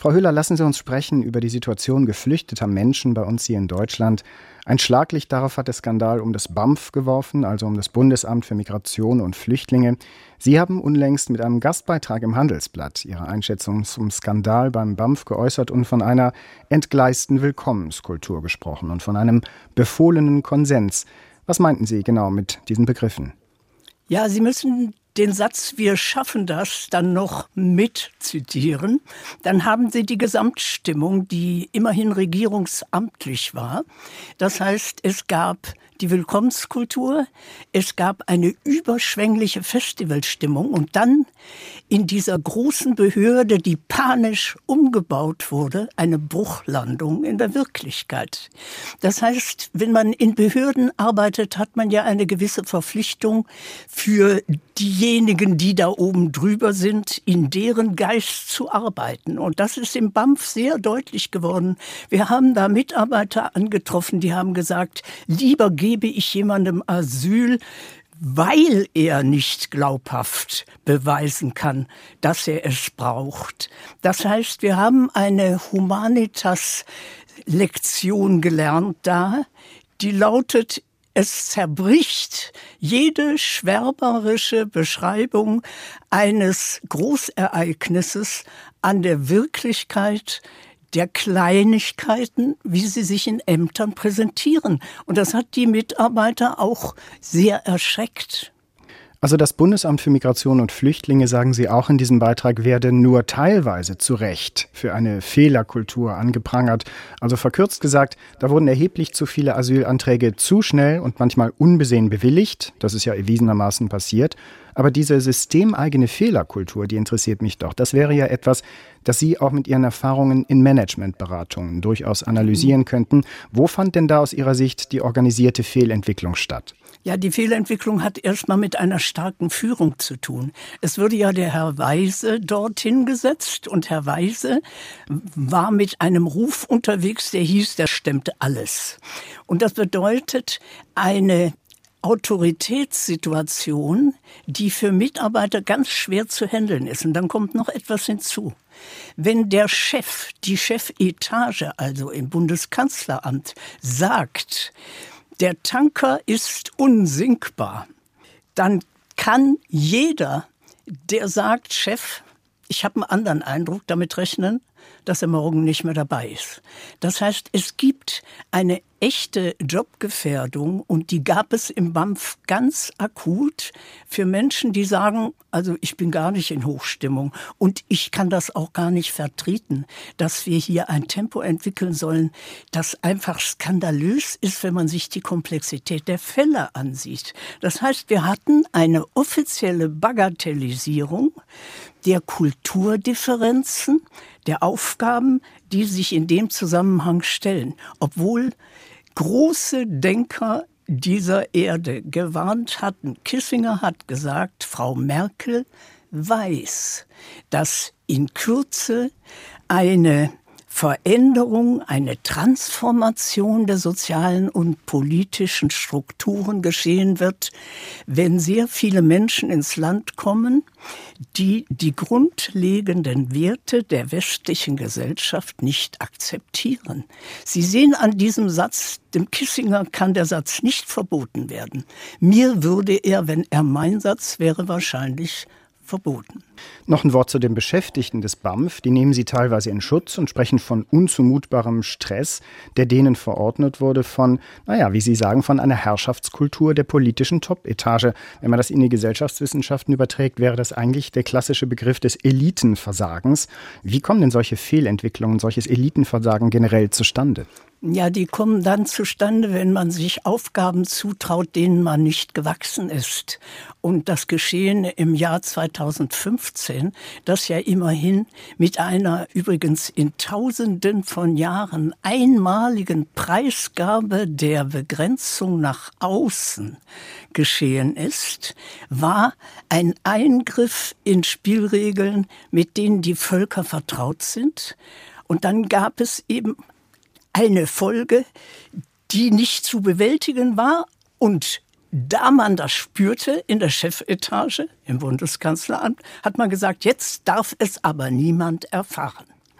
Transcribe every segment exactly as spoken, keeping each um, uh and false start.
Frau Höhler, lassen Sie uns sprechen über die Situation geflüchteter Menschen bei uns hier in Deutschland. Ein Schlaglicht darauf hat der Skandal um das B A M F geworfen, also um das Bundesamt für Migration und Flüchtlinge. Sie haben unlängst mit einem Gastbeitrag im Handelsblatt Ihre Einschätzung zum Skandal beim B A M F geäußert und von einer entgleisten Willkommenskultur gesprochen und von einem befohlenen Konsens. Was meinten Sie genau mit diesen Begriffen? Ja, Sie müssen den Satz „Wir schaffen das" dann noch mitzitieren. Dann haben Sie die Gesamtstimmung, die immerhin regierungsamtlich war. Das heißt, es gab die Willkommenskultur, es gab eine überschwängliche Festivalstimmung und dann in dieser großen Behörde, die panisch umgebaut wurde, eine Bruchlandung in der Wirklichkeit. Das heißt, wenn man in Behörden arbeitet, hat man ja eine gewisse Verpflichtung für diejenigen, die da oben drüber sind, in deren Geist zu arbeiten. Und das ist im B A M F sehr deutlich geworden. Wir haben da Mitarbeiter angetroffen, die haben gesagt, lieber gebe ich jemandem Asyl, weil er nicht glaubhaft beweisen kann, dass er es braucht. Das heißt, wir haben eine Humanitas-Lektion gelernt da, die lautet: Es zerbricht jede schwärmerische Beschreibung eines Großereignisses an der Wirklichkeit der Kleinigkeiten, wie sie sich in Ämtern präsentieren. Und das hat die Mitarbeiter auch sehr erschreckt. Also das Bundesamt für Migration und Flüchtlinge, sagen Sie auch in diesem Beitrag, werde nur teilweise zu Recht für eine Fehlerkultur angeprangert. Also verkürzt gesagt, da wurden erheblich zu viele Asylanträge zu schnell und manchmal unbesehen bewilligt. Das ist ja erwiesenermaßen passiert. Aber diese systemeigene Fehlerkultur, die interessiert mich doch. Das wäre ja etwas, das Sie auch mit Ihren Erfahrungen in Managementberatungen durchaus analysieren könnten. Wo fand denn da aus Ihrer Sicht die organisierte Fehlentwicklung statt? Ja, die Fehlentwicklung hat erstmal mit einer starken Führung zu tun. Es wurde ja der Herr Weise dorthin gesetzt und Herr Weise war mit einem Ruf unterwegs, der hieß, der stemmt alles. Und das bedeutet eine Autoritätssituation, die für Mitarbeiter ganz schwer zu handeln ist. Und dann kommt noch etwas hinzu. Wenn der Chef, die Chefetage, also im Bundeskanzleramt, sagt, der Tanker ist unsinkbar, dann kann jeder, der sagt, Chef, ich habe einen anderen Eindruck, damit rechnen, dass er morgen nicht mehr dabei ist. Das heißt, es gibt eine echte Jobgefährdung und die gab es im B A M F ganz akut für Menschen, die sagen, also ich bin gar nicht in Hochstimmung und ich kann das auch gar nicht vertreten, dass wir hier ein Tempo entwickeln sollen, das einfach skandalös ist, wenn man sich die Komplexität der Fälle ansieht. Das heißt, wir hatten eine offizielle Bagatellisierung der Kulturdifferenzen, der Aufgaben, die sich in dem Zusammenhang stellen, obwohl große Denker dieser Erde gewarnt hatten. Kissinger hat gesagt, Frau Merkel weiß, dass in Kürze eine Veränderung, eine Transformation der sozialen und politischen Strukturen geschehen wird, wenn sehr viele Menschen ins Land kommen, die die grundlegenden Werte der westlichen Gesellschaft nicht akzeptieren. Sie sehen an diesem Satz, dem Kissinger kann der Satz nicht verboten werden. Mir würde er, wenn er mein Satz wäre, wahrscheinlich verboten. Noch ein Wort zu den Beschäftigten des B A M F. Die nehmen Sie teilweise in Schutz und sprechen von unzumutbarem Stress, der denen verordnet wurde, von, naja, wie Sie sagen, von einer Herrschaftskultur der politischen Top-Etage. Wenn man das in die Gesellschaftswissenschaften überträgt, wäre das eigentlich der klassische Begriff des Elitenversagens. Wie kommen denn solche Fehlentwicklungen, solches Elitenversagen generell zustande? Ja, die kommen dann zustande, wenn man sich Aufgaben zutraut, denen man nicht gewachsen ist. Und das Geschehen im Jahr zweitausendfünfzehn, das ja immerhin mit einer übrigens in Tausenden von Jahren einmaligen Preisgabe der Begrenzung nach außen geschehen ist, war ein Eingriff in Spielregeln, mit denen die Völker vertraut sind. Und dann gab es eben eine Folge, die nicht zu bewältigen war. Und da man das spürte in der Chefetage im Bundeskanzleramt, hat man gesagt, jetzt darf es aber niemand erfahren.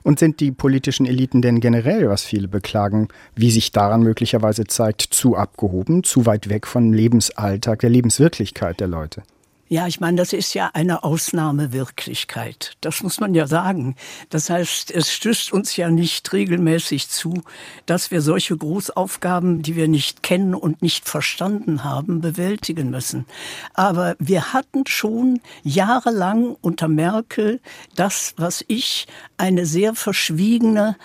Und sind die politischen Eliten denn generell, was viele beklagen, wie sich daran möglicherweise zeigt, zu abgehoben, zu weit weg vom Lebensalltag, der Lebenswirklichkeit der Leute? Ja, ich meine, das ist ja eine Ausnahmewirklichkeit. Das muss man ja sagen. Das heißt, es stößt uns ja nicht regelmäßig zu, dass wir solche Großaufgaben, die wir nicht kennen und nicht verstanden haben, bewältigen müssen. Aber wir hatten schon jahrelang unter Merkel das, was ich eine sehr verschwiegene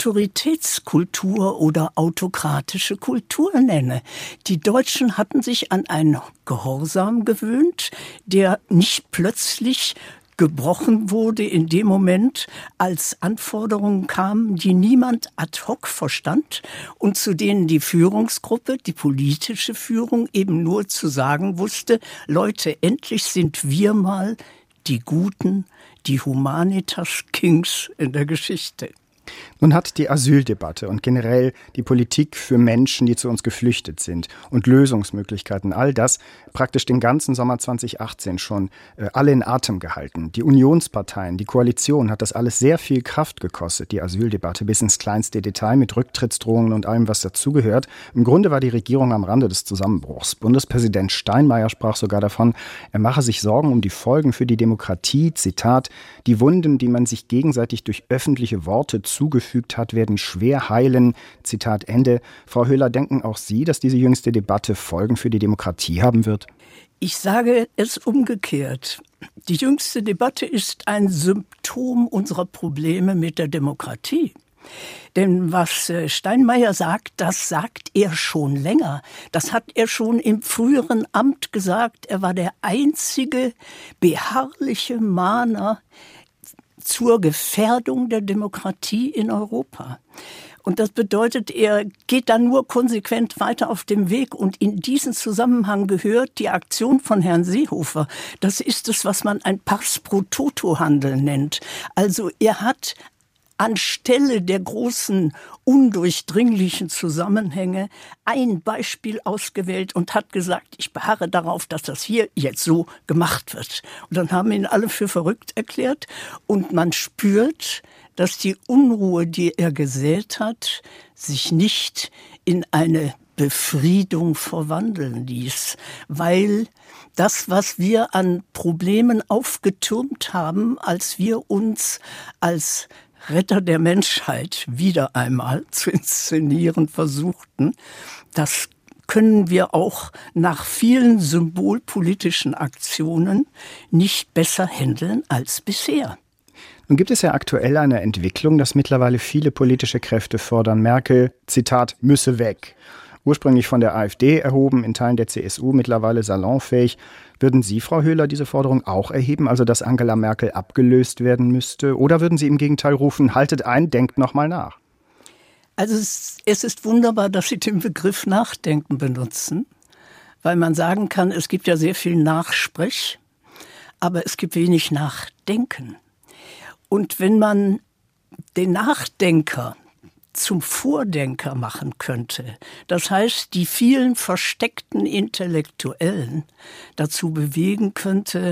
Autoritätskultur oder autokratische Kultur nenne. Die Deutschen hatten sich an einen Gehorsam gewöhnt, der nicht plötzlich gebrochen wurde in dem Moment, als Anforderungen kamen, die niemand ad hoc verstand und zu denen die Führungsgruppe, die politische Führung eben nur zu sagen wusste, Leute, endlich sind wir mal die Guten, die Humanitas Kings in der Geschichte. Nun hat die Asyldebatte und generell die Politik für Menschen, die zu uns geflüchtet sind und Lösungsmöglichkeiten, all das praktisch den ganzen Sommer zweitausendachtzehn schon äh, alle in Atem gehalten. Die Unionsparteien, die Koalition hat das alles sehr viel Kraft gekostet, die Asyldebatte bis ins kleinste Detail mit Rücktrittsdrohungen und allem, was dazugehört. Im Grunde war die Regierung am Rande des Zusammenbruchs. Bundespräsident Steinmeier sprach sogar davon, er mache sich Sorgen um die Folgen für die Demokratie. Zitat, die Wunden, die man sich gegenseitig durch öffentliche Worte zugefügt hat, werden schwer heilen. Zitat Ende. Frau Höhler, denken auch Sie, dass diese jüngste Debatte Folgen für die Demokratie haben wird? Ich sage es umgekehrt. Die jüngste Debatte ist ein Symptom unserer Probleme mit der Demokratie. Denn was Steinmeier sagt, das sagt er schon länger. Das hat er schon im früheren Amt gesagt. Er war der einzige beharrliche Mahner zur Gefährdung der Demokratie in Europa. Und das bedeutet, er geht dann nur konsequent weiter auf dem Weg. Und in diesen Zusammenhang gehört die Aktion von Herrn Seehofer. Das ist es, was man ein Pars pro Toto-Handel nennt. Also er hat anstelle der großen, undurchdringlichen Zusammenhänge ein Beispiel ausgewählt und hat gesagt, ich beharre darauf, dass das hier jetzt so gemacht wird. Und dann haben ihn alle für verrückt erklärt und man spürt, dass die Unruhe, die er gesät hat, sich nicht in eine Befriedung verwandeln ließ, weil das, was wir an Problemen aufgetürmt haben, als wir uns als Retter der Menschheit wieder einmal zu inszenieren versuchten, das können wir auch nach vielen symbolpolitischen Aktionen nicht besser handeln als bisher. Nun gibt es ja aktuell eine Entwicklung, dass mittlerweile viele politische Kräfte fordern, Merkel, Zitat, müsse weg. Ursprünglich von der AfD erhoben, in Teilen der C S U mittlerweile salonfähig. Würden Sie, Frau Höhler, diese Forderung auch erheben, also dass Angela Merkel abgelöst werden müsste? Oder würden Sie im Gegenteil rufen, haltet ein, denkt noch mal nach? Also es, es ist wunderbar, dass Sie den Begriff Nachdenken benutzen, weil man sagen kann, es gibt ja sehr viel Nachsprech, aber es gibt wenig Nachdenken. Und wenn man den Nachdenker zum Vordenker machen könnte, das heißt, die vielen versteckten Intellektuellen dazu bewegen könnte,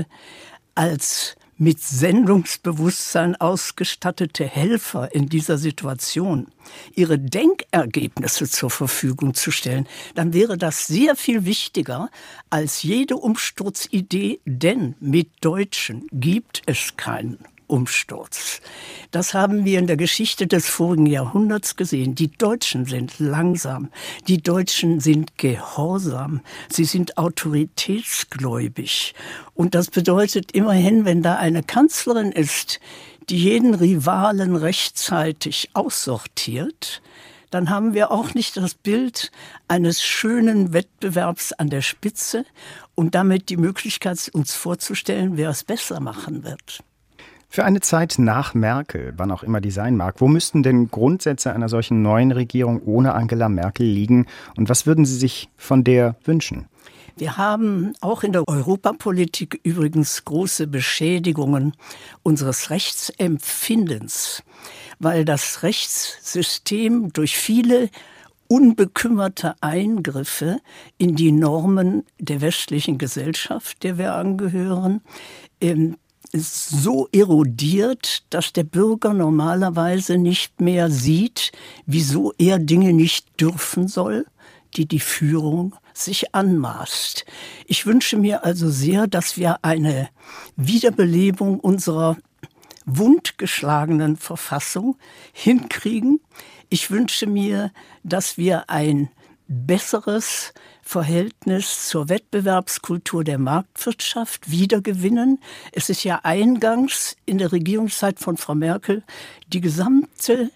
als mit Sendungsbewusstsein ausgestattete Helfer in dieser Situation ihre Denkergebnisse zur Verfügung zu stellen, dann wäre das sehr viel wichtiger als jede Umsturzidee, denn mit Deutschen gibt es keinen Umsturz. Das haben wir in der Geschichte des vorigen Jahrhunderts gesehen. Die Deutschen sind langsam, die Deutschen sind gehorsam, sie sind autoritätsgläubig. Und das bedeutet immerhin, wenn da eine Kanzlerin ist, die jeden Rivalen rechtzeitig aussortiert, dann haben wir auch nicht das Bild eines schönen Wettbewerbs an der Spitze und damit die Möglichkeit, uns vorzustellen, wer es besser machen wird. Für eine Zeit nach Merkel, wann auch immer die sein mag, wo müssten denn Grundsätze einer solchen neuen Regierung ohne Angela Merkel liegen? Und was würden Sie sich von der wünschen? Wir haben auch in der Europapolitik übrigens große Beschädigungen unseres Rechtsempfindens, weil das Rechtssystem durch viele unbekümmerte Eingriffe in die Normen der westlichen Gesellschaft, der wir angehören, ist so erodiert, dass der Bürger normalerweise nicht mehr sieht, wieso er Dinge nicht dürfen soll, die die Führung sich anmaßt. Ich wünsche mir also sehr, dass wir eine Wiederbelebung unserer wundgeschlagenen Verfassung hinkriegen. Ich wünsche mir, dass wir ein besseres Verhältnis zur Wettbewerbskultur der Marktwirtschaft wiedergewinnen. Es ist ja eingangs in der Regierungszeit von Frau Merkel die gesamte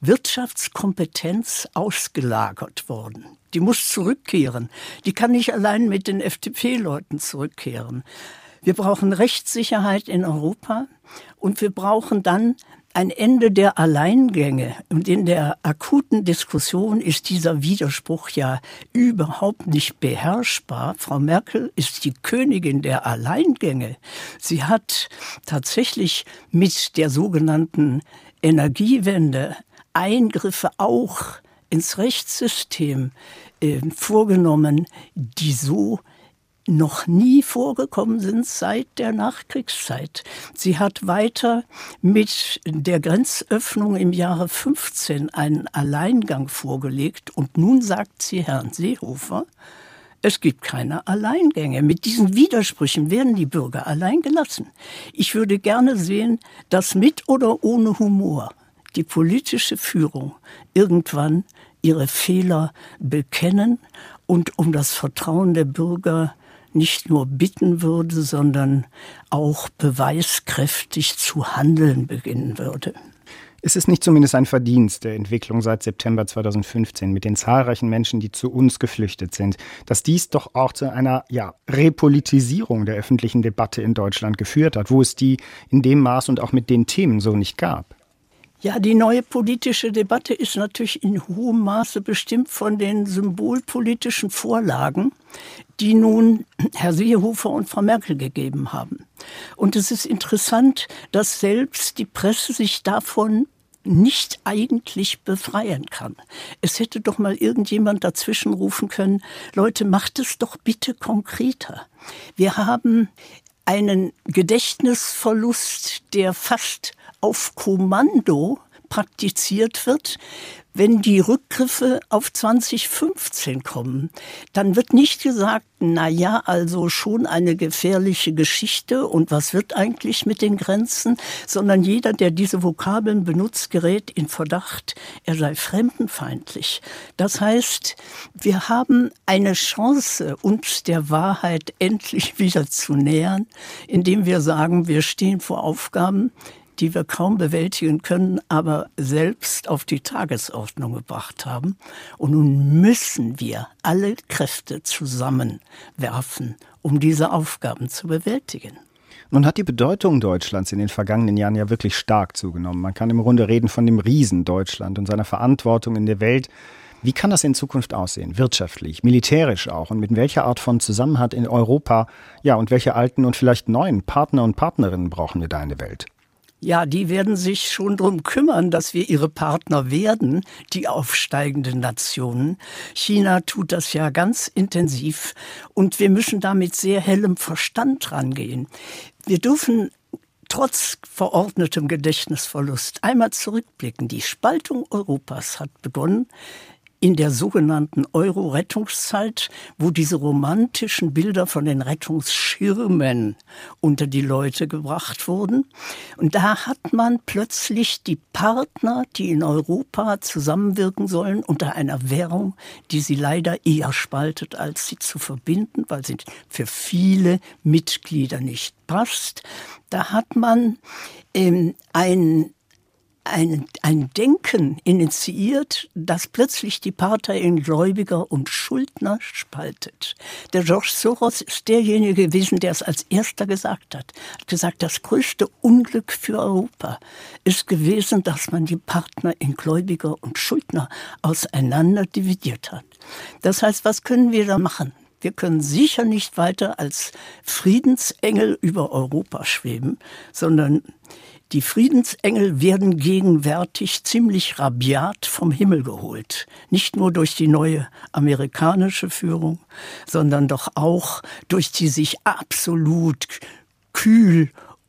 Wirtschaftskompetenz ausgelagert worden. Die muss zurückkehren. Die kann nicht allein mit den F D P-Leuten zurückkehren. Wir brauchen Rechtssicherheit in Europa und wir brauchen dann ein Ende der Alleingänge. Und in der akuten Diskussion ist dieser Widerspruch ja überhaupt nicht beherrschbar. Frau Merkel ist die Königin der Alleingänge. Sie hat tatsächlich mit der sogenannten Energiewende Eingriffe auch ins Rechtssystem äh, vorgenommen, die so noch nie vorgekommen sind seit der Nachkriegszeit. Sie hat weiter mit der Grenzöffnung im Jahre fünfzehn einen Alleingang vorgelegt. Und nun sagt sie Herrn Seehofer, es gibt keine Alleingänge. Mit diesen Widersprüchen werden die Bürger allein gelassen. Ich würde gerne sehen, dass mit oder ohne Humor die politische Führung irgendwann ihre Fehler bekennen und um das Vertrauen der Bürger nicht nur bitten würde, sondern auch beweiskräftig zu handeln beginnen würde. Ist es nicht zumindest ein Verdienst der Entwicklung seit September zweitausendfünfzehn mit den zahlreichen Menschen, die zu uns geflüchtet sind, dass dies doch auch zu einer ja, Repolitisierung der öffentlichen Debatte in Deutschland geführt hat, wo es die in dem Maß und auch mit den Themen so nicht gab? Ja, die neue politische Debatte ist natürlich in hohem Maße bestimmt von den symbolpolitischen Vorlagen, die nun Herr Seehofer und Frau Merkel gegeben haben. Und es ist interessant, dass selbst die Presse sich davon nicht eigentlich befreien kann. Es hätte doch mal irgendjemand dazwischen rufen können, Leute, macht es doch bitte konkreter. Wir haben einen Gedächtnisverlust, der fast auf Kommando praktiziert wird. Wenn die Rückgriffe auf zwanzig fünfzehn kommen, dann wird nicht gesagt, na ja, also schon eine gefährliche Geschichte und was wird eigentlich mit den Grenzen, sondern jeder, der diese Vokabeln benutzt, gerät in Verdacht, er sei fremdenfeindlich. Das heißt, wir haben eine Chance, uns der Wahrheit endlich wieder zu nähern, indem wir sagen, wir stehen vor Aufgaben, die wir kaum bewältigen können, aber selbst auf die Tagesordnung gebracht haben. Und nun müssen wir alle Kräfte zusammenwerfen, um diese Aufgaben zu bewältigen. Nun hat die Bedeutung Deutschlands in den vergangenen Jahren ja wirklich stark zugenommen. Man kann im Grunde reden von dem Riesen Deutschland und seiner Verantwortung in der Welt. Wie kann das in Zukunft aussehen? Wirtschaftlich, militärisch auch? Und mit welcher Art von Zusammenhalt in Europa? Ja, und welche alten und vielleicht neuen Partner und Partnerinnen brauchen wir da in der Welt? Ja, die werden sich schon darum kümmern, dass wir ihre Partner werden, die aufsteigenden Nationen. China tut das ja ganz intensiv und wir müssen da mit sehr hellem Verstand rangehen. Wir dürfen trotz verordnetem Gedächtnisverlust einmal zurückblicken. Die Spaltung Europas hat begonnen in der sogenannten Euro-Rettungszeit, wo diese romantischen Bilder von den Rettungsschirmen unter die Leute gebracht wurden. Und da hat man plötzlich die Partner, die in Europa zusammenwirken sollen, unter einer Währung, die sie leider eher spaltet, als sie zu verbinden, weil sie für viele Mitglieder nicht passt. Da hat man ähm, ein Ein, ein Denken initiiert, das plötzlich die Partei in Gläubiger und Schuldner spaltet. Der George Soros ist derjenige gewesen, der es als erster gesagt hat. Er hat gesagt, das größte Unglück für Europa ist gewesen, dass man die Partner in Gläubiger und Schuldner auseinander dividiert hat. Das heißt, was können wir da machen? Wir können sicher nicht weiter als Friedensengel über Europa schweben, sondern die Friedensengel werden gegenwärtig ziemlich rabiat vom Himmel geholt. Nicht nur durch die neue amerikanische Führung, sondern doch auch durch die sich absolut kühl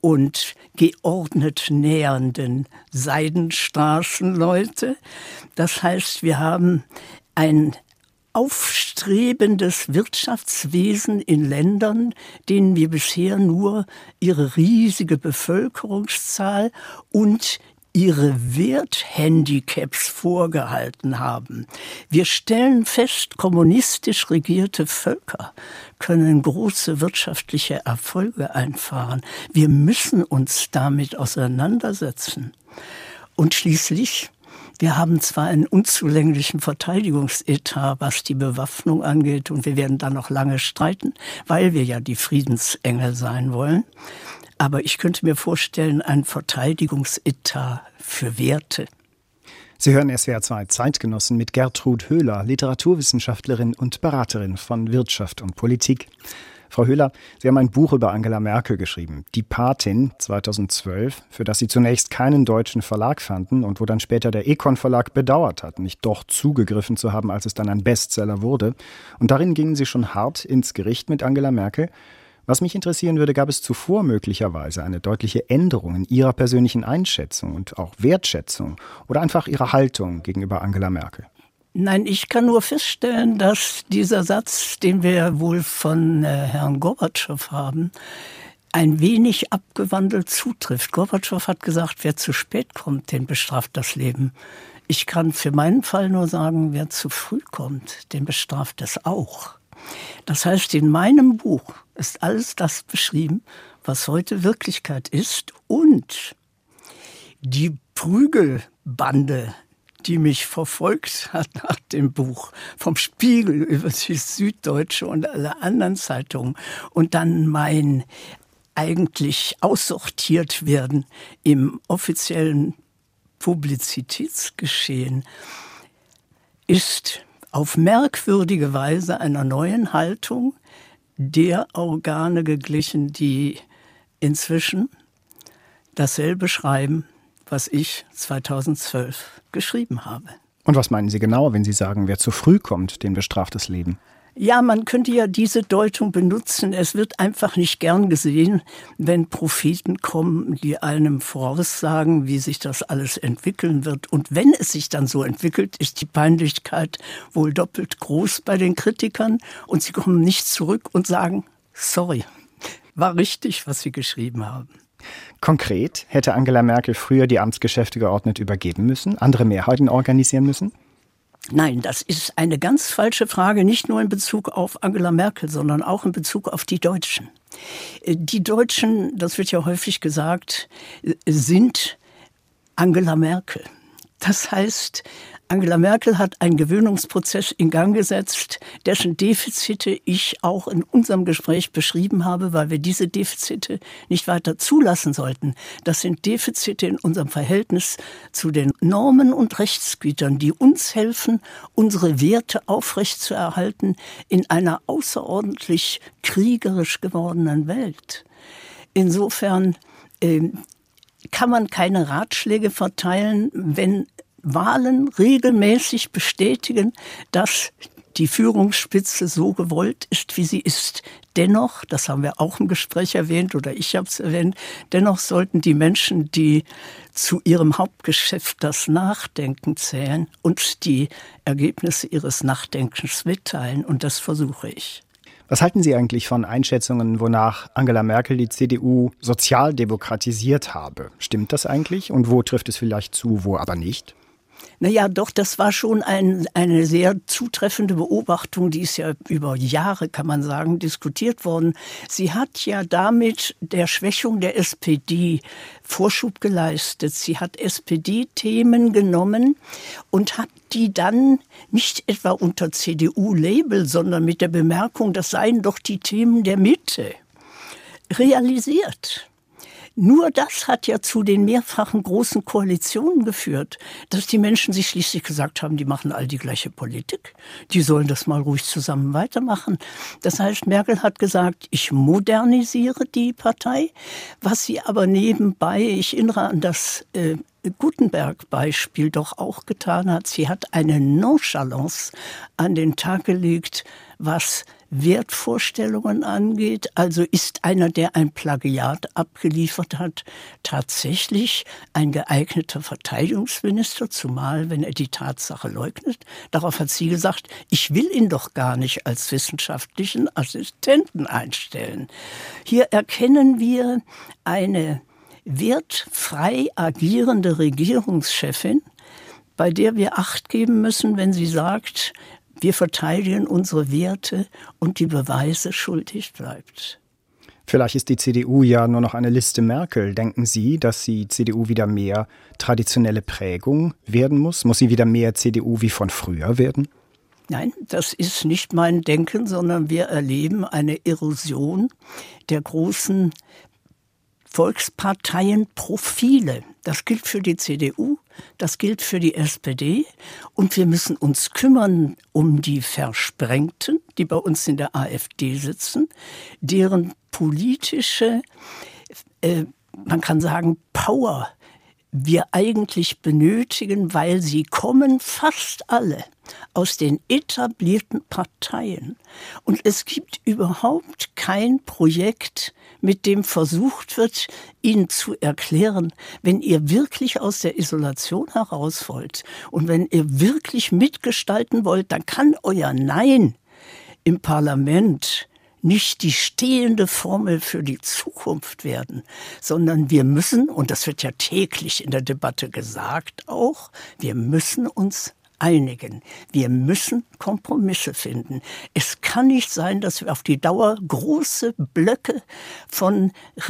und geordnet nähernden Seidenstraßenleute. Das heißt, wir haben ein aufstrebendes Wirtschaftswesen in Ländern, denen wir bisher nur ihre riesige Bevölkerungszahl und ihre Werthandicaps vorgehalten haben. Wir stellen fest, kommunistisch regierte Völker können große wirtschaftliche Erfolge einfahren. Wir müssen uns damit auseinandersetzen. Und schließlich, wir haben zwar einen unzulänglichen Verteidigungsetat, was die Bewaffnung angeht, und wir werden da noch lange streiten, weil wir ja die Friedensengel sein wollen. Aber ich könnte mir vorstellen, ein Verteidigungsetat für Werte. Sie hören S W R zwei Zeitgenossen mit Gertrud Höhler, Literaturwissenschaftlerin und Beraterin von Wirtschaft und Politik. Frau Höhler, Sie haben ein Buch über Angela Merkel geschrieben, Die Patin zweitausendzwölf, für das Sie zunächst keinen deutschen Verlag fanden und wo dann später der Econ Verlag bedauert hat, nicht doch zugegriffen zu haben, als es dann ein Bestseller wurde. Und darin gingen Sie schon hart ins Gericht mit Angela Merkel. Was mich interessieren würde, gab es zuvor möglicherweise eine deutliche Änderung in Ihrer persönlichen Einschätzung und auch Wertschätzung oder einfach Ihrer Haltung gegenüber Angela Merkel? Nein, ich kann nur feststellen, dass dieser Satz, den wir wohl von äh, Herrn Gorbatschow haben, ein wenig abgewandelt zutrifft. Gorbatschow hat gesagt, wer zu spät kommt, den bestraft das Leben. Ich kann für meinen Fall nur sagen, wer zu früh kommt, den bestraft es auch. Das heißt, in meinem Buch ist alles das beschrieben, was heute Wirklichkeit ist. Und die Prügelbande, die mich verfolgt hat nach dem Buch, vom Spiegel über die Süddeutsche und alle anderen Zeitungen, und dann mein eigentlich aussortiert werden im offiziellen Publizitätsgeschehen, ist auf merkwürdige Weise einer neuen Haltung der Organe geglichen, die inzwischen dasselbe schreiben, was ich zweitausendzwölf geschrieben habe. Und was meinen Sie genau, wenn Sie sagen, wer zu früh kommt, den bestraft das Leben? Ja, man könnte ja diese Deutung benutzen. Es wird einfach nicht gern gesehen, wenn Propheten kommen, die einem voraussagen, wie sich das alles entwickeln wird. Und wenn es sich dann so entwickelt, ist die Peinlichkeit wohl doppelt groß bei den Kritikern. Und sie kommen nicht zurück und sagen, sorry, war richtig, was Sie geschrieben haben. Konkret, hätte Angela Merkel früher die Amtsgeschäfte geordnet übergeben müssen, andere Mehrheiten organisieren müssen? Nein, das ist eine ganz falsche Frage, nicht nur in Bezug auf Angela Merkel, sondern auch in Bezug auf die Deutschen. Die Deutschen, das wird ja häufig gesagt, sind Angela Merkel. Das heißt, Angela Merkel hat einen Gewöhnungsprozess in Gang gesetzt, dessen Defizite ich auch in unserem Gespräch beschrieben habe, weil wir diese Defizite nicht weiter zulassen sollten. Das sind Defizite in unserem Verhältnis zu den Normen und Rechtsgütern, die uns helfen, unsere Werte aufrechtzuerhalten in einer außerordentlich kriegerisch gewordenen Welt. Insofern äh, kann man keine Ratschläge verteilen, wenn Wahlen regelmäßig bestätigen, dass die Führungsspitze so gewollt ist, wie sie ist. Dennoch, das haben wir auch im Gespräch erwähnt oder ich habe es erwähnt, dennoch sollten die Menschen, die zu ihrem Hauptgeschäft das Nachdenken zählen, uns die Ergebnisse ihres Nachdenkens mitteilen, und das versuche ich. Was halten Sie eigentlich von Einschätzungen, wonach Angela Merkel die C D U sozialdemokratisiert habe? Stimmt das eigentlich? Und wo trifft es vielleicht zu, wo aber nicht? Naja, doch, das war schon ein, eine sehr zutreffende Beobachtung, die ist ja über Jahre, kann man sagen, diskutiert worden. Sie hat ja damit der Schwächung der S P D Vorschub geleistet. Sie hat S P D-Themen genommen und hat die dann nicht etwa unter C D U-Label, sondern mit der Bemerkung, das seien doch die Themen der Mitte, realisiert. Nur das hat ja zu den mehrfachen großen Koalitionen geführt, dass die Menschen sich schließlich gesagt haben, die machen all die gleiche Politik. Die sollen das mal ruhig zusammen weitermachen. Das heißt, Merkel hat gesagt, ich modernisiere die Partei, was sie aber nebenbei, ich erinnere an das äh, Gutenberg-Beispiel doch auch getan hat. Sie hat eine Nonchalance an den Tag gelegt, was Wertvorstellungen angeht. Also ist einer, der ein Plagiat abgeliefert hat, tatsächlich ein geeigneter Verteidigungsminister, zumal wenn er die Tatsache leugnet. Darauf hat sie gesagt, ich will ihn doch gar nicht als wissenschaftlichen Assistenten einstellen. Hier erkennen wir eine wertfrei agierende Regierungschefin, bei der wir Acht geben müssen, wenn sie sagt, wir verteidigen unsere Werte und die Beweise schuldig bleibt. Vielleicht ist die C D U ja nur noch eine Liste Merkel. Denken Sie, dass die C D U wieder mehr traditionelle Prägung werden muss? Muss sie wieder mehr C D U wie von früher werden? Nein, das ist nicht mein Denken, sondern wir erleben eine Erosion der großen Volksparteienprofile. Das gilt für die C D U, das gilt für die S P D. Und wir müssen uns kümmern um die Versprengten, die bei uns in der AfD sitzen, deren politische, äh, man kann sagen, Power wir eigentlich benötigen, weil sie kommen fast alle aus den etablierten Parteien. Und es gibt überhaupt kein Projekt, mit dem versucht wird, ihnen zu erklären, wenn ihr wirklich aus der Isolation heraus wollt und wenn ihr wirklich mitgestalten wollt, dann kann euer Nein im Parlament nicht die stehende Formel für die Zukunft werden, sondern wir müssen, und das wird ja täglich in der Debatte gesagt auch, wir müssen uns einigen. Wir müssen Kompromisse finden. Es kann nicht sein, dass wir auf die Dauer große Blöcke von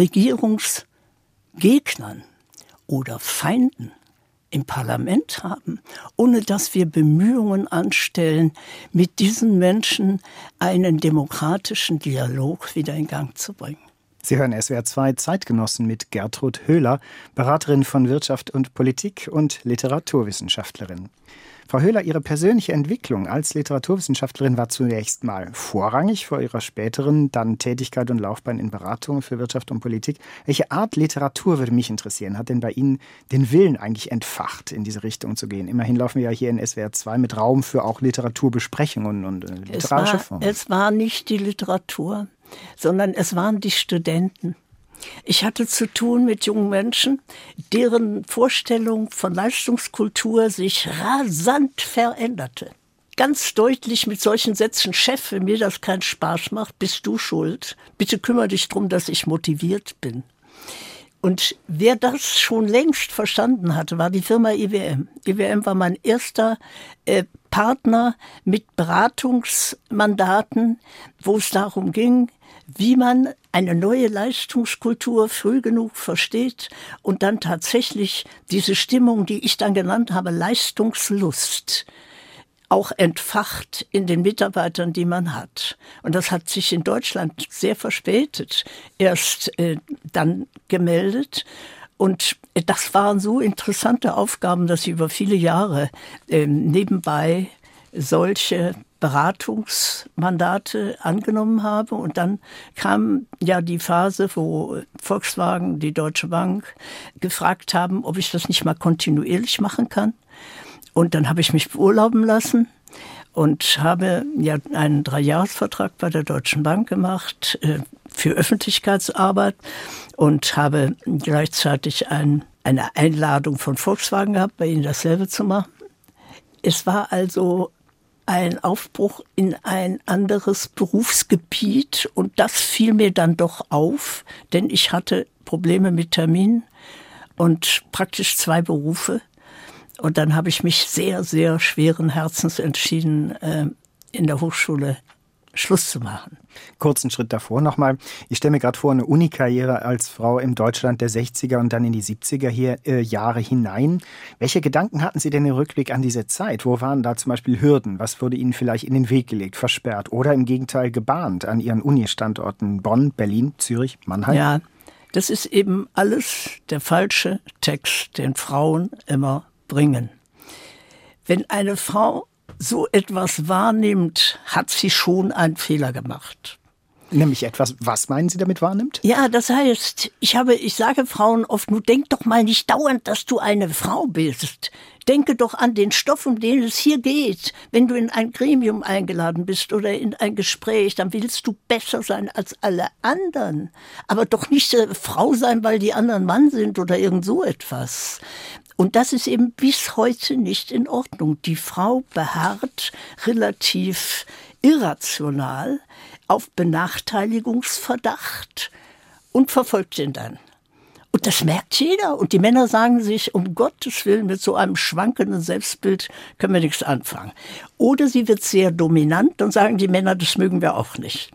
Regierungsgegnern oder Feinden im Parlament haben, ohne dass wir Bemühungen anstellen, mit diesen Menschen einen demokratischen Dialog wieder in Gang zu bringen. Sie hören S W R zwei Zeitgenossen mit Gertrud Höhler, Beraterin von Wirtschaft und Politik und Literaturwissenschaftlerin. Frau Höhler, Ihre persönliche Entwicklung als Literaturwissenschaftlerin war zunächst mal vorrangig vor Ihrer späteren dann Tätigkeit und Laufbahn in Beratung für Wirtschaft und Politik. Welche Art Literatur würde mich interessieren? Hat denn bei Ihnen den Willen eigentlich entfacht, in diese Richtung zu gehen? Immerhin laufen wir ja hier in S W R zwei mit Raum für auch Literaturbesprechungen und äh, literarische Formen. Es war nicht die Literatur, sondern es waren die Studenten. Ich hatte zu tun mit jungen Menschen, deren Vorstellung von Leistungskultur sich rasant veränderte. Ganz deutlich mit solchen Sätzen: Chef, wenn mir das keinen Spaß macht, bist du schuld. Bitte kümmere dich darum, dass ich motiviert bin. Und wer das schon längst verstanden hatte, war die Firma I W M. I W M war mein erster äh, Partner mit Beratungsmandaten, wo es darum ging, wie man eine neue Leistungskultur früh genug versteht und dann tatsächlich diese Stimmung, die ich dann genannt habe, Leistungslust, auch entfacht in den Mitarbeitern, die man hat. Und das hat sich in Deutschland sehr verspätet erst äh, dann gemeldet. Und das waren so interessante Aufgaben, dass ich über viele Jahre äh, nebenbei solche Beratungsmandate angenommen habe. Und dann kam ja die Phase, wo Volkswagen, die Deutsche Bank gefragt haben, ob ich das nicht mal kontinuierlich machen kann. Und dann habe ich mich beurlauben lassen und habe ja einen Dreijahresvertrag bei der Deutschen Bank gemacht äh, für Öffentlichkeitsarbeit und habe gleichzeitig ein, eine Einladung von Volkswagen gehabt, bei ihnen dasselbe zu machen. Es war also ein Aufbruch in ein anderes Berufsgebiet und das fiel mir dann doch auf, denn ich hatte Probleme mit Terminen und praktisch zwei Berufe. Und dann habe ich mich sehr, sehr schweren Herzens entschieden, in der Hochschule Schluss zu machen. Kurzen Schritt davor nochmal. Ich stelle mir gerade vor, eine Unikarriere als Frau im Deutschland der sechziger und dann in die siebziger hier, äh, Jahre hinein. Welche Gedanken hatten Sie denn im Rückblick an diese Zeit? Wo waren da zum Beispiel Hürden? Was wurde Ihnen vielleicht in den Weg gelegt, versperrt oder im Gegenteil gebahnt an Ihren Uni-Standorten Bonn, Berlin, Zürich, Mannheim? Ja, das ist eben alles der falsche Text, den Frauen immer bringen. Wenn eine Frau so etwas wahrnimmt, hat sie schon einen Fehler gemacht. Nämlich etwas, was meinen Sie damit wahrnimmt? Ja, das heißt, ich habe, ich sage Frauen oft, nun denk doch mal nicht dauernd, dass du eine Frau bist. Denke doch an den Stoff, um den es hier geht. Wenn du in ein Gremium eingeladen bist oder in ein Gespräch, dann willst du besser sein als alle anderen. Aber doch nicht äh, Frau sein, weil die anderen Mann sind oder irgend so etwas. Und das ist eben bis heute nicht in Ordnung. Die Frau beharrt relativ irrational auf Benachteiligungsverdacht und verfolgt ihn dann. Und das merkt jeder. Und die Männer sagen sich, um Gottes Willen, mit so einem schwankenden Selbstbild können wir nichts anfangen. Oder sie wird sehr dominant und sagen die Männer, das mögen wir auch nicht.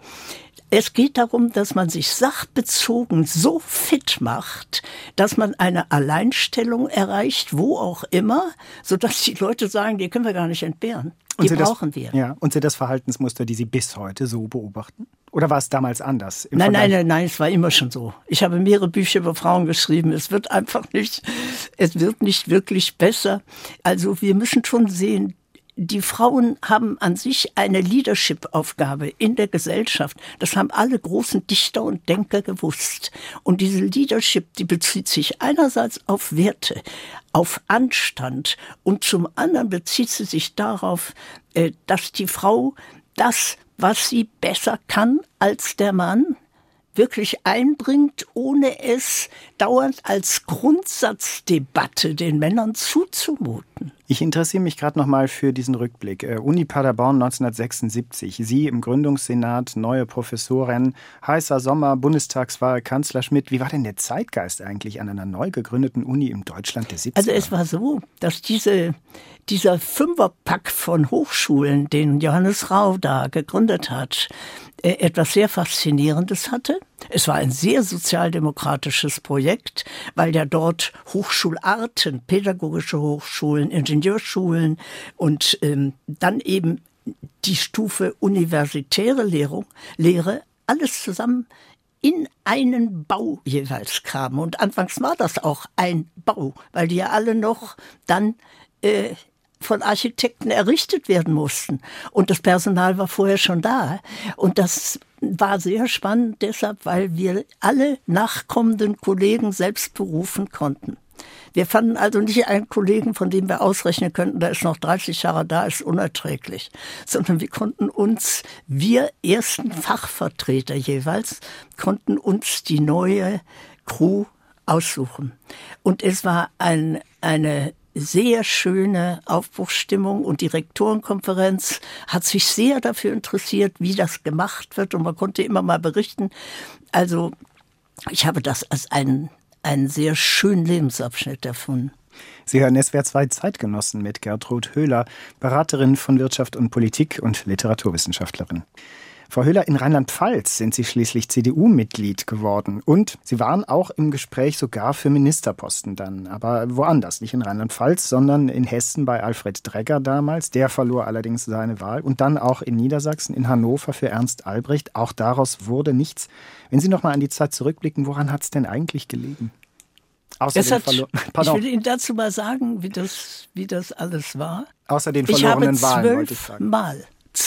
Es geht darum, dass man sich sachbezogen so fit macht, dass man eine Alleinstellung erreicht, wo auch immer, sodass die Leute sagen, die können wir gar nicht entbehren. Die brauchen das, wir. Ja, und sind das Verhaltensmuster, die Sie bis heute so beobachten? Oder war es damals anders? Im Nein, Vergleich? nein, nein, nein, es war immer schon so. Ich habe mehrere Bücher über Frauen geschrieben. Es wird einfach nicht, es wird nicht wirklich besser. Also wir müssen schon sehen, die Frauen haben an sich eine Leadership-Aufgabe in der Gesellschaft. Das haben alle großen Dichter und Denker gewusst. Und diese Leadership, die bezieht sich einerseits auf Werte, auf Anstand und zum anderen bezieht sie sich darauf, dass die Frau das, was sie besser kann als der Mann, wirklich einbringt, ohne es dauernd als Grundsatzdebatte den Männern zuzumuten. Ich interessiere mich gerade noch mal für diesen Rückblick. Äh, Uni Paderborn neunzehnhundertsechsundsiebzig. Sie im Gründungssenat, neue Professorin, heißer Sommer, Bundestagswahl, Kanzler Schmidt. Wie war denn der Zeitgeist eigentlich an einer neu gegründeten Uni im Deutschland der siebziger? Also es war so, dass diese, dieser Fünferpack von Hochschulen, den Johannes Rau da gegründet hat, äh, etwas sehr Faszinierendes hatte. Es war ein sehr sozialdemokratisches Projekt, weil ja dort Hochschularten, pädagogische Hochschulen, Ingenieurschulen und ähm, dann eben die Stufe universitäre Lehrung, Lehre, alles zusammen in einen Bau jeweils kamen. Und anfangs war das auch ein Bau, weil die ja alle noch dann äh, von Architekten errichtet werden mussten. Und das Personal war vorher schon da. Und das war sehr spannend deshalb, weil wir alle nachkommenden Kollegen selbst berufen konnten. Wir fanden also nicht einen Kollegen, von dem wir ausrechnen könnten, der ist noch dreißig Jahre da, ist unerträglich. Sondern wir konnten uns, wir ersten Fachvertreter jeweils, konnten uns die neue Crew aussuchen. Und es war ein, eine sehr schöne Aufbruchsstimmung und die Rektorenkonferenz hat sich sehr dafür interessiert, wie das gemacht wird und man konnte immer mal berichten. Also ich habe das als einen, einen sehr schönen Lebensabschnitt erfunden. Sie hören S W R zwei Zeitgenossen mit Gertrud Höhler, Beraterin von Wirtschaft und Politik und Literaturwissenschaftlerin. Frau Höhler, in Rheinland-Pfalz sind Sie schließlich C D U-Mitglied geworden und Sie waren auch im Gespräch sogar für Ministerposten dann, aber woanders, nicht in Rheinland-Pfalz, sondern in Hessen bei Alfred Dregger damals, der verlor allerdings seine Wahl und dann auch in Niedersachsen, in Hannover für Ernst Albrecht, auch daraus wurde nichts. Wenn Sie noch mal an die Zeit zurückblicken, woran hat es denn eigentlich gelegen? Außer den hat, verlo- ich will Ihnen dazu mal sagen, wie das, wie das alles war. Außer den verlorenen ich Wahlen, zwölf wollte ich sagen. Mal,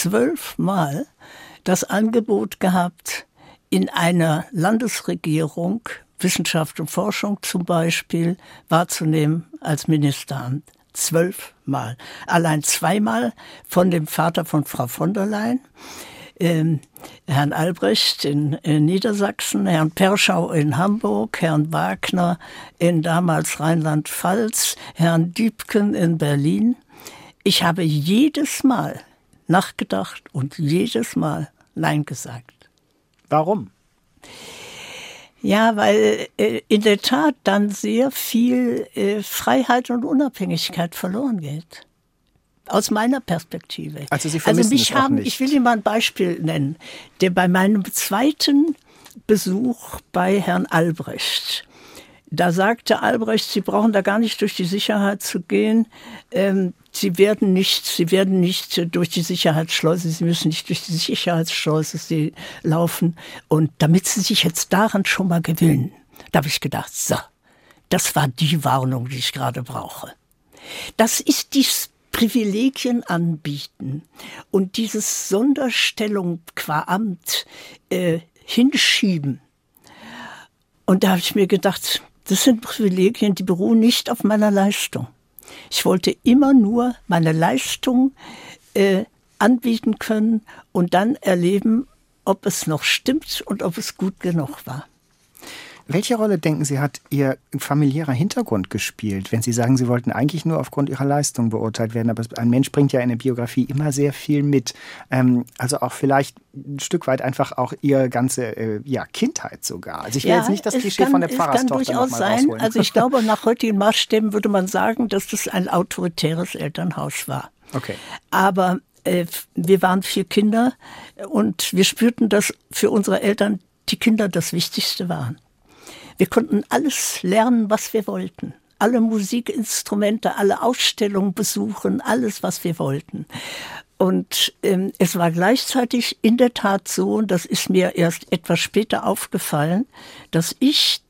zwölfmal das Angebot gehabt, in einer Landesregierung, Wissenschaft und Forschung zum Beispiel, wahrzunehmen als Ministeramt. Zwölfmal. Allein zweimal von dem Vater von Frau von der Leyen, ähm, Herrn Albrecht in, in Niedersachsen, Herrn Perschau in Hamburg, Herrn Wagner in damals Rheinland-Pfalz, Herrn Diebken in Berlin. Ich habe jedes Mal nachgedacht und jedes Mal Nein gesagt. Warum? Ja, weil äh, in der Tat dann sehr viel äh, Freiheit und Unabhängigkeit verloren geht. Aus meiner Perspektive. Also Sie vermissen also mich es auch haben, nicht. Ich will Ihnen mal ein Beispiel nennen. Der bei meinem zweiten Besuch bei Herrn Albrecht, da sagte Albrecht, Sie brauchen da gar nicht durch die Sicherheit zu gehen. Ähm, Sie werden nicht, Sie werden nicht durch die Sicherheitsschleuse, Sie müssen nicht durch die Sicherheitsschleuse Sie laufen. Und damit Sie sich jetzt daran schon mal gewöhnen, da habe ich gedacht, so, das war die Warnung, die ich gerade brauche. Das ist die Privilegien anbieten und dieses Sonderstellung qua Amt äh, hinschieben. Und da habe ich mir gedacht, das sind Privilegien, die beruhen nicht auf meiner Leistung. Ich wollte immer nur meine Leistung äh, anbieten können und dann erleben, ob es noch stimmt und ob es gut genug war. Welche Rolle, denken Sie, hat Ihr familiärer Hintergrund gespielt, wenn Sie sagen, Sie wollten eigentlich nur aufgrund Ihrer Leistung beurteilt werden? Aber ein Mensch bringt ja in der Biografie immer sehr viel mit. Ähm, also auch vielleicht ein Stück weit einfach auch Ihre ganze äh, ja, Kindheit sogar. Also ich will ja, jetzt nicht das Klischee kann, von der Pfarrerstochter Es kann durchaus sein. Rausholen. Also ich glaube, nach heutigen Maßstäben würde man sagen, dass das ein autoritäres Elternhaus war. Okay. Aber äh, wir waren vier Kinder und wir spürten, dass für unsere Eltern die Kinder das Wichtigste waren. Wir konnten alles lernen, was wir wollten. Alle Musikinstrumente, alle Ausstellungen besuchen, alles, was wir wollten. Und ähm, es war gleichzeitig in der Tat so, und das ist mir erst etwas später aufgefallen, dass ich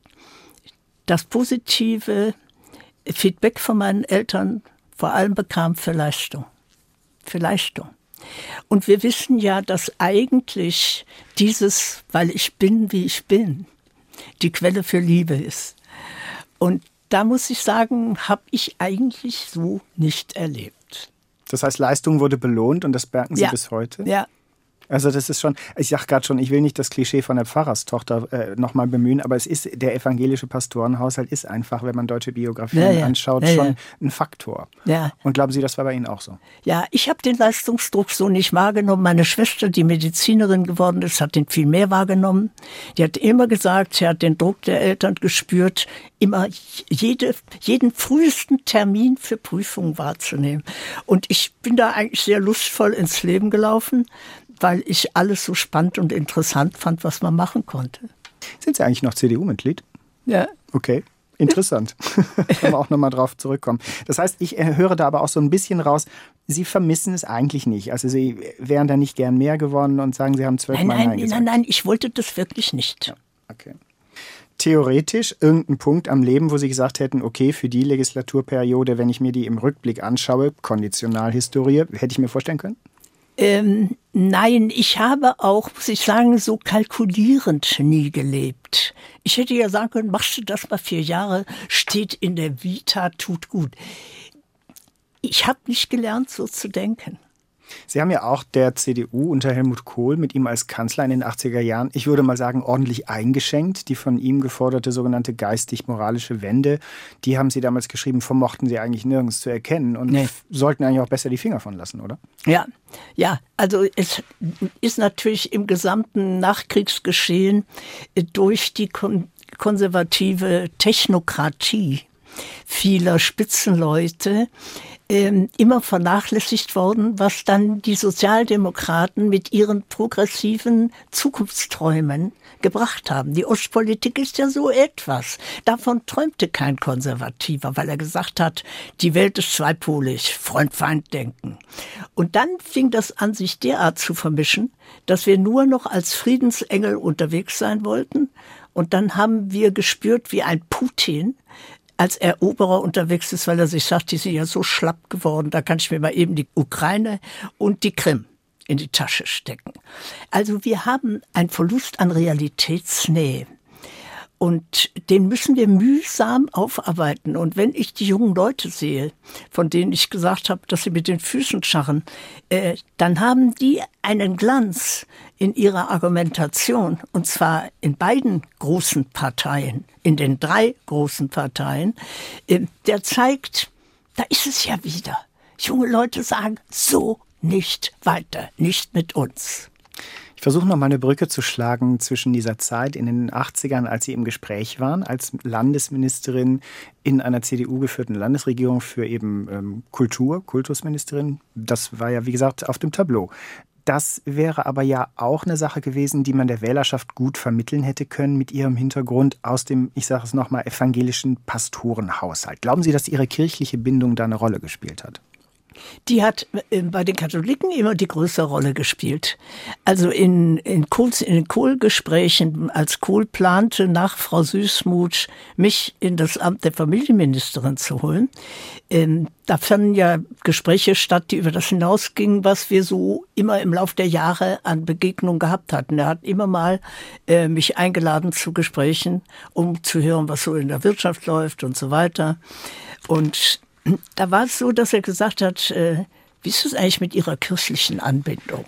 das positive Feedback von meinen Eltern vor allem bekam für Leistung. Für Leistung. Und wir wissen ja, dass eigentlich dieses, weil ich bin, wie ich bin, die Quelle für Liebe ist. Und da muss ich sagen, habe ich eigentlich so nicht erlebt. Das heißt, Leistung wurde belohnt und das merken Sie ja. bis heute? Ja. Also das ist schon, ich sage gerade schon, ich will nicht das Klischee von der Pfarrerstochter äh, nochmal bemühen, aber es ist, der evangelische Pastorenhaushalt ist einfach, wenn man deutsche Biografien ja, ja. anschaut, ja, schon ja. ein Faktor. Ja. Und glauben Sie, das war bei Ihnen auch so? Ja, ich habe den Leistungsdruck so nicht wahrgenommen. Meine Schwester, die Medizinerin geworden ist, hat den viel mehr wahrgenommen. Die hat immer gesagt, sie hat den Druck der Eltern gespürt, immer jede, jeden frühesten Termin für Prüfungen wahrzunehmen. Und ich bin da eigentlich sehr lustvoll ins Leben gelaufen, weil ich alles so spannend und interessant fand, was man machen konnte. Sind Sie eigentlich noch C D U-Mitglied? Ja. Okay, interessant. Können wir auch nochmal drauf zurückkommen. Das heißt, ich höre da aber auch so ein bisschen raus, Sie vermissen es eigentlich nicht. Also Sie wären da nicht gern mehr geworden und sagen, Sie haben zwölfmal Nein, Nein nein, gesagt. nein, nein, ich wollte das wirklich nicht. Ja, okay. Theoretisch irgendein Punkt am Leben, wo Sie gesagt hätten, okay, für die Legislaturperiode, wenn ich mir die im Rückblick anschaue, Konditionalhistorie, hätte ich mir vorstellen können? Ähm, nein, ich habe auch, muss ich sagen, so kalkulierend nie gelebt. Ich hätte ja sagen können, machst du das mal vier Jahre, steht in der Vita, tut gut. Ich habe nicht gelernt, so zu denken. Sie haben ja auch der C D U unter Helmut Kohl mit ihm als Kanzler in den achtziger Jahren, ich würde mal sagen, ordentlich eingeschenkt. Die von ihm geforderte sogenannte geistig-moralische Wende, die haben Sie damals geschrieben, vermochten Sie eigentlich nirgends zu erkennen und nee. sollten eigentlich auch besser die Finger von lassen, oder? Ja, ja, also es ist natürlich im gesamten Nachkriegsgeschehen durch die kon- konservative Technokratie vieler Spitzenleute ähm, immer vernachlässigt worden, was dann die Sozialdemokraten mit ihren progressiven Zukunftsträumen gebracht haben. Die Ostpolitik ist ja so etwas. Davon träumte kein Konservativer, weil er gesagt hat, die Welt ist zweipolig, Freund-Feind-Denken. Und dann fing das an, sich derart zu vermischen, dass wir nur noch als Friedensengel unterwegs sein wollten. Und dann haben wir gespürt, wie ein Putin als Eroberer unterwegs ist, weil er sich sagt, die sind ja so schlapp geworden, da kann ich mir mal eben die Ukraine und die Krim in die Tasche stecken. Also wir haben einen Verlust an Realitätsnähe. Und den müssen wir mühsam aufarbeiten. Und wenn ich die jungen Leute sehe, von denen ich gesagt habe, dass sie mit den Füßen scharren, äh, dann haben die einen Glanz in ihrer Argumentation. Und zwar in beiden großen Parteien, in den drei großen Parteien. Äh, der zeigt, da ist es ja wieder. Junge Leute sagen, so nicht weiter, nicht mit uns. Ich versuche noch mal eine Brücke zu schlagen zwischen dieser Zeit in den achtzigern, als Sie im Gespräch waren, als Landesministerin in einer C D U-geführten Landesregierung für eben ähm, Kultur, Kultusministerin. Das war ja, wie gesagt, auf dem Tableau. Das wäre aber ja auch eine Sache gewesen, die man der Wählerschaft gut vermitteln hätte können mit ihrem Hintergrund aus dem, ich sage es nochmal, evangelischen Pastorenhaushalt. Glauben Sie, dass Ihre kirchliche Bindung da eine Rolle gespielt hat? Die hat bei den Katholiken immer die größte Rolle gespielt. Also in, in, Kohls, in den Kohl-Gesprächen, als Kohl plante, nach Frau Süßmuth mich in das Amt der Familienministerin zu holen, ähm, da fanden ja Gespräche statt, die über das hinausgingen, was wir so immer im Laufe der Jahre an Begegnungen gehabt hatten. Er hat immer mal äh, mich eingeladen zu Gesprächen, um zu hören, was so in der Wirtschaft läuft und so weiter. Und da war es so, dass er gesagt hat, äh, wie ist es eigentlich mit Ihrer kirchlichen Anbindung?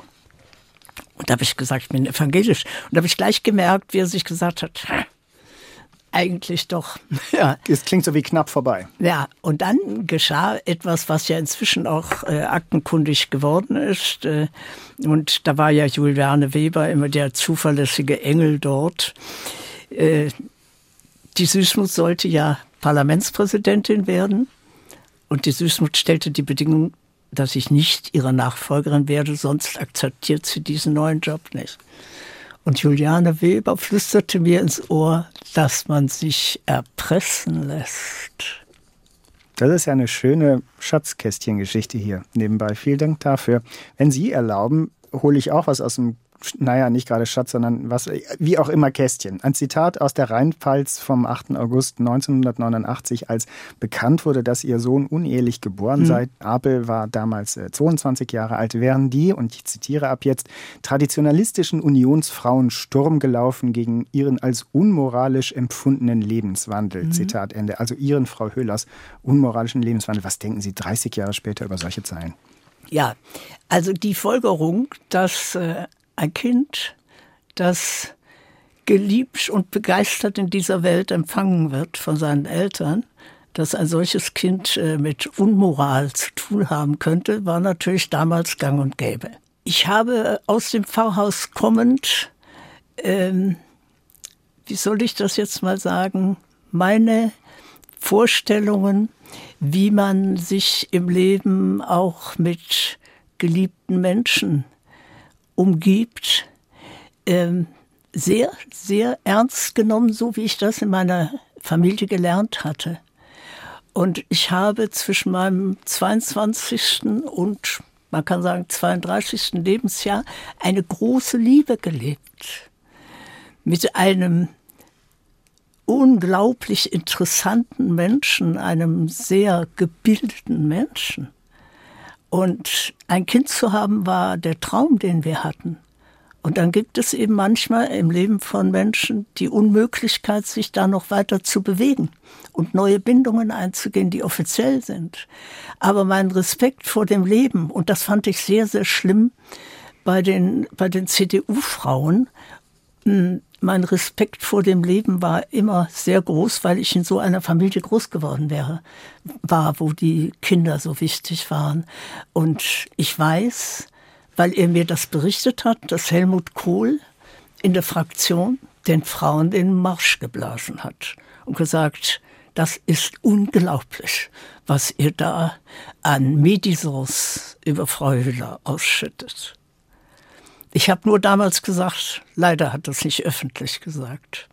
Und da habe ich gesagt, ich bin evangelisch. Und da habe ich gleich gemerkt, wie er sich gesagt hat, eigentlich doch. Ja. Es klingt so wie knapp vorbei. Ja, und dann geschah etwas, was ja inzwischen auch äh, aktenkundig geworden ist. Äh, und da war ja Juliane Weber immer der zuverlässige Engel dort. Äh, die Süßmuth sollte ja Parlamentspräsidentin werden. Und die Süßmuth stellte die Bedingung, dass ich nicht ihre Nachfolgerin werde, sonst akzeptiert sie diesen neuen Job nicht. Und Juliane Weber flüsterte mir ins Ohr, dass man sich erpressen lässt. Das ist ja eine schöne Schatzkästchengeschichte hier nebenbei. Vielen Dank dafür. Wenn Sie erlauben, hole ich auch was aus dem, naja, nicht gerade Schatz, sondern was, wie auch immer, Kästchen. Ein Zitat aus der Rheinpfalz vom achten August neunzehnhundertneunundachtzig, als bekannt wurde, dass ihr Sohn unehelich geboren mhm. sei. Abel war damals zweiundzwanzig Jahre alt, wären die, und ich zitiere ab jetzt, traditionalistischen Unionsfrauen Sturm gelaufen gegen ihren als unmoralisch empfundenen Lebenswandel. Mhm. Zitat Ende. Also ihren, Frau Höhlers, unmoralischen Lebenswandel. Was denken Sie dreißig Jahre später über solche Zeilen? Ja, also die Folgerung, dass äh, ein Kind, das geliebt und begeistert in dieser Welt empfangen wird von seinen Eltern, dass ein solches Kind äh, mit Unmoral zu tun haben könnte, war natürlich damals gang und gäbe. Ich habe aus dem Pfarrhaus kommend, ähm, wie soll ich das jetzt mal sagen, meine Vorstellungen, wie man sich im Leben auch mit geliebten Menschen umgibt, ähm, sehr, sehr ernst genommen, so wie ich das in meiner Familie gelernt hatte. Und ich habe zwischen meinem zweiundzwanzigsten und, man kann sagen, zweiunddreißigsten Lebensjahr eine große Liebe gelebt. Mit einem unglaublich interessanten Menschen, einem sehr gebildeten Menschen. Und ein Kind zu haben, war der Traum, den wir hatten. Und dann gibt es eben manchmal im Leben von Menschen die Unmöglichkeit, sich da noch weiter zu bewegen und neue Bindungen einzugehen, die offiziell sind. Aber mein Respekt vor dem Leben, und das fand ich sehr, sehr schlimm bei den, bei den C D U-Frauen, mein Respekt vor dem Leben war immer sehr groß, weil ich in so einer Familie groß geworden wäre, war, wo die Kinder so wichtig waren. Und ich weiß, weil er mir das berichtet hat, dass Helmut Kohl in der Fraktion den Frauen den Marsch geblasen hat und gesagt, das ist unglaublich, was ihr da an Medisance über Frau Höhler ausschüttet. Ich habe nur damals gesagt, leider hat das nicht öffentlich gesagt.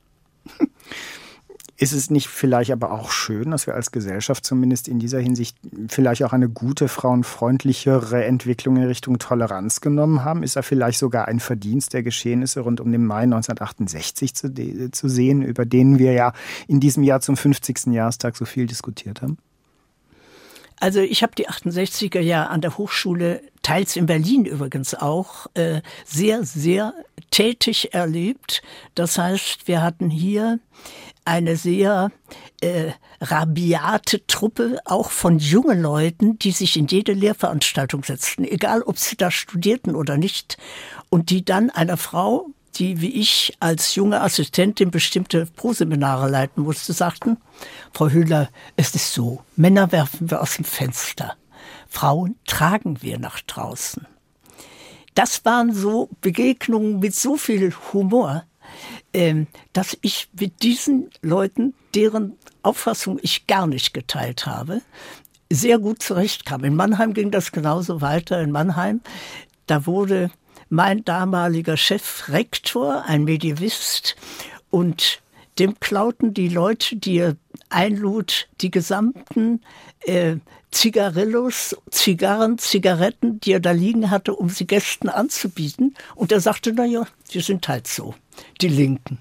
Ist es nicht vielleicht aber auch schön, dass wir als Gesellschaft zumindest in dieser Hinsicht vielleicht auch eine gute, frauenfreundlichere Entwicklung in Richtung Toleranz genommen haben? Ist da vielleicht sogar ein Verdienst der Geschehnisse rund um den Mai neunzehnhundertachtundsechzig zu, zu sehen, über den wir ja in diesem Jahr zum fünfzigsten Jahrestag so viel diskutiert haben? Also ich habe die achtundsechziger ja an der Hochschule, teils in Berlin übrigens auch, äh, sehr, sehr tätig erlebt. Das heißt, wir hatten hier eine sehr äh, rabiate Truppe, auch von jungen Leuten, die sich in jede Lehrveranstaltung setzten, egal ob sie da studierten oder nicht. Und die dann einer Frau, die wie ich als junge Assistentin bestimmte Proseminare leiten musste, sagten, Frau Höhler, es ist so, Männer werfen wir aus dem Fenster, Frauen tragen wir nach draußen. Das waren so Begegnungen mit so viel Humor, ähm, dass ich mit diesen Leuten, deren Auffassung ich gar nicht geteilt habe, sehr gut zurechtkam. In Mannheim ging das genauso weiter. In Mannheim, da wurde mein damaliger Chefrektor, ein Medievist, und dem klauten die Leute, die er einlud, die gesamten äh, Zigarillos, Zigarren, Zigaretten, die er da liegen hatte, um sie Gästen anzubieten. Und er sagte, na ja, die sind halt so, die Linken.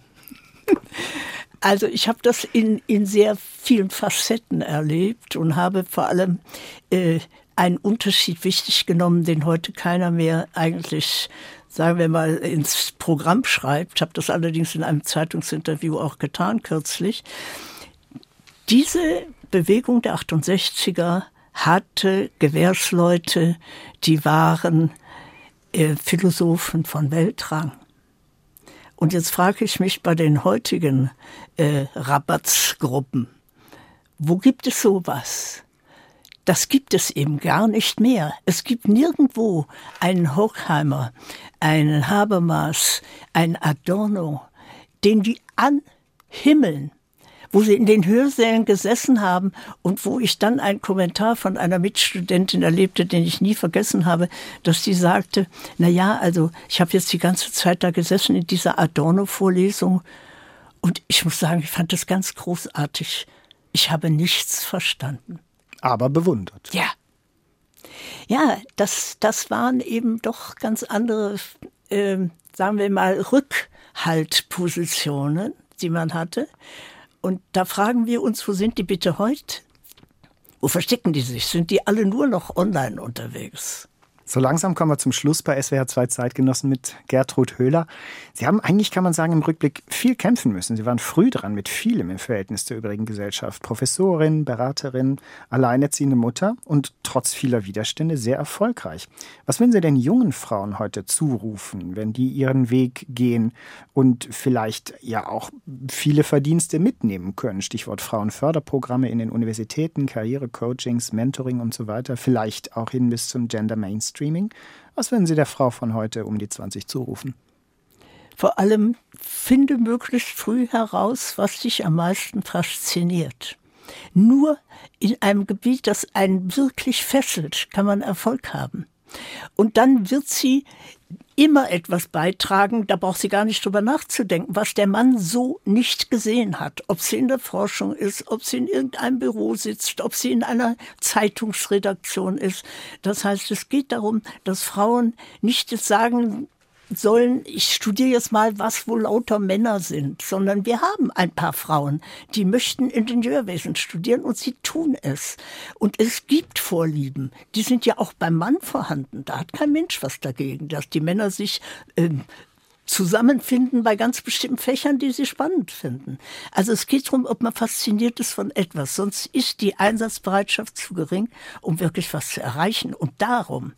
Also ich habe das in, in sehr vielen Facetten erlebt und habe vor allem äh, einen Unterschied wichtig genommen, den heute keiner mehr eigentlich, sagen wir mal, ins Programm schreibt. Ich habe das allerdings in einem Zeitungsinterview auch getan kürzlich. Diese Bewegung der achtundsechziger hatte Gewährsleute, die waren äh, Philosophen von Weltrang. Und jetzt frage ich mich bei den heutigen äh, Rabatzgruppen, wo gibt es sowas? Das gibt es eben gar nicht mehr. Es gibt nirgendwo einen Horkheimer, einen Habermas, einen Adorno, den die anhimmeln, wo sie in den Hörsälen gesessen haben und wo ich dann einen Kommentar von einer Mitstudentin erlebte, den ich nie vergessen habe, dass sie sagte, na ja, also ich habe jetzt die ganze Zeit da gesessen in dieser Adorno-Vorlesung und ich muss sagen, ich fand das ganz großartig. Ich habe nichts verstanden. Aber bewundert. Ja. Ja, das, das waren eben doch ganz andere, äh, sagen wir mal, Rückhaltpositionen, die man hatte. Und da fragen wir uns, wo sind die bitte heute? Wo verstecken die sich? Sind die alle nur noch online unterwegs? So langsam kommen wir zum Schluss bei S W R zwei Zeitgenossen mit Gertrud Höhler. Sie haben eigentlich, kann man sagen, im Rückblick viel kämpfen müssen. Sie waren früh dran mit vielem im Verhältnis zur übrigen Gesellschaft. Professorin, Beraterin, alleinerziehende Mutter und trotz vieler Widerstände sehr erfolgreich. Was würden Sie denn jungen Frauen heute zurufen, wenn die ihren Weg gehen und vielleicht ja auch viele Verdienste mitnehmen können? Stichwort Frauenförderprogramme in den Universitäten, Karrierecoachings, Mentoring und so weiter. Vielleicht auch hin bis zum Gender Mainstream. Was würden Sie der Frau von heute um die zwanzig zurufen? Vor allem finde möglichst früh heraus, was dich am meisten fasziniert. Nur in einem Gebiet, das einen wirklich fesselt, kann man Erfolg haben. Und dann wird sie immer etwas beitragen, da braucht sie gar nicht drüber nachzudenken, was der Mann so nicht gesehen hat. Ob sie in der Forschung ist, ob sie in irgendeinem Büro sitzt, ob sie in einer Zeitungsredaktion ist. Das heißt, es geht darum, dass Frauen nicht sagen sollen, ich studiere jetzt mal was, wo lauter Männer sind, sondern wir haben ein paar Frauen, die möchten Ingenieurwesen studieren und sie tun es. Und es gibt Vorlieben, die sind ja auch beim Mann vorhanden. Da hat kein Mensch was dagegen, dass die Männer sich ähm, zusammenfinden bei ganz bestimmten Fächern, die sie spannend finden. Also es geht darum, ob man fasziniert ist von etwas, sonst ist die Einsatzbereitschaft zu gering, um wirklich was zu erreichen. Und darum,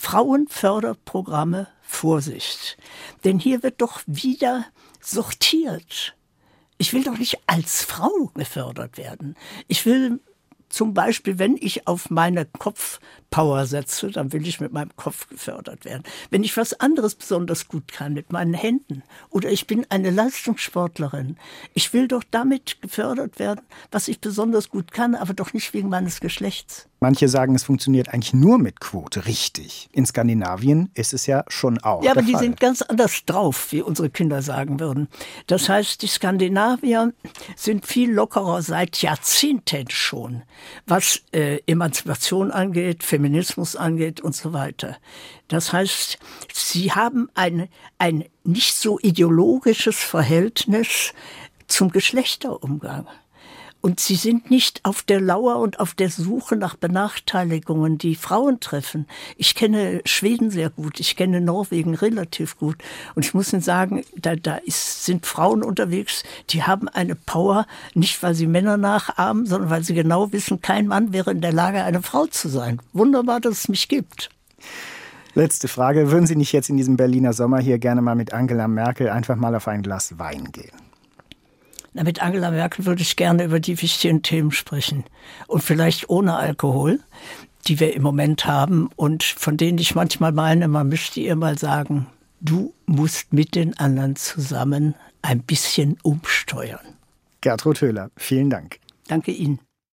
Frauenförderprogramme, Vorsicht. Denn hier wird doch wieder sortiert. Ich will doch nicht als Frau gefördert werden. Ich will zum Beispiel, wenn ich auf meine Kopfpower setze, dann will ich mit meinem Kopf gefördert werden. Wenn ich was anderes besonders gut kann, mit meinen Händen, oder ich bin eine Leistungssportlerin, ich will doch damit gefördert werden, was ich besonders gut kann, aber doch nicht wegen meines Geschlechts. Manche sagen, es funktioniert eigentlich nur mit Quote, richtig. In Skandinavien ist es ja schon auch Ja, aber der die Fall. sind ganz anders drauf, wie unsere Kinder sagen würden. Das heißt, die Skandinavier sind viel lockerer seit Jahrzehnten schon, was äh, Emanzipation angeht, Feminismus angeht und so weiter. Das heißt, sie haben ein, ein nicht so ideologisches Verhältnis zum Geschlechterumgang. Und sie sind nicht auf der Lauer und auf der Suche nach Benachteiligungen, die Frauen treffen. Ich kenne Schweden sehr gut, ich kenne Norwegen relativ gut. Und ich muss Ihnen sagen, da, da ist, sind Frauen unterwegs, die haben eine Power, nicht weil sie Männer nachahmen, sondern weil sie genau wissen, kein Mann wäre in der Lage, eine Frau zu sein. Wunderbar, dass es mich gibt. Letzte Frage. Würden Sie nicht jetzt in diesem Berliner Sommer hier gerne mal mit Angela Merkel einfach mal auf ein Glas Wein gehen? Na, mit Angela Merkel würde ich gerne über die wichtigen Themen sprechen. Und vielleicht ohne Alkohol, die wir im Moment haben und von denen ich manchmal meine, man müsste ihr mal sagen, du musst mit den anderen zusammen ein bisschen umsteuern. Gertrud Höhler, vielen Dank. Danke Ihnen.